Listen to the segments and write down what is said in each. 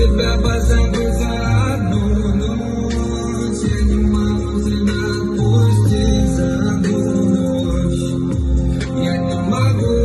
тебя позабыть за одну ночь. Я не могу тебя отпустить за одну ночь. Я не могу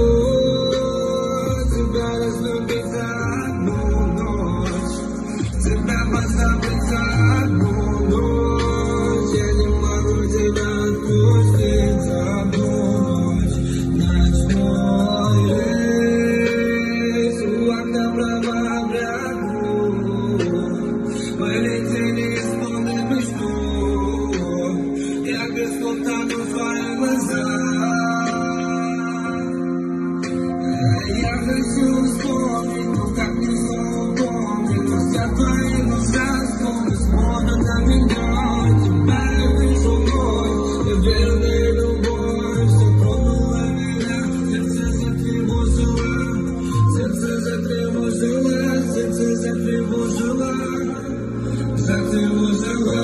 тебя разлюбить за одну ночь. Тебя позабыть за одну ночь. Я не могу тебя отпустить за одну ночь. Ночной рейс у окна права бряду. Мы летели исполнить мечту. Я без слов тону в твоих глазах. Я хочу вспомнить, но как не вспомнить. Но вся твои глаза смотрят на меня. Тебя я вижу вновь, неверная любовь. Все тронуло меня, сердце затревожило. Сердце затревожило, сердце затревожило. Затревожило.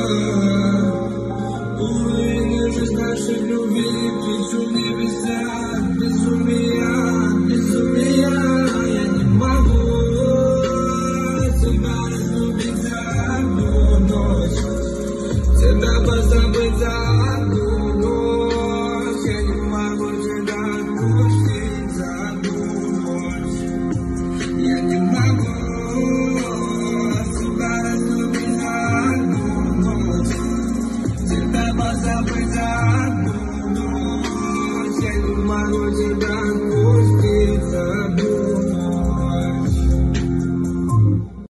Уровень жизнь нашей любви, птицу в небесах, безумие.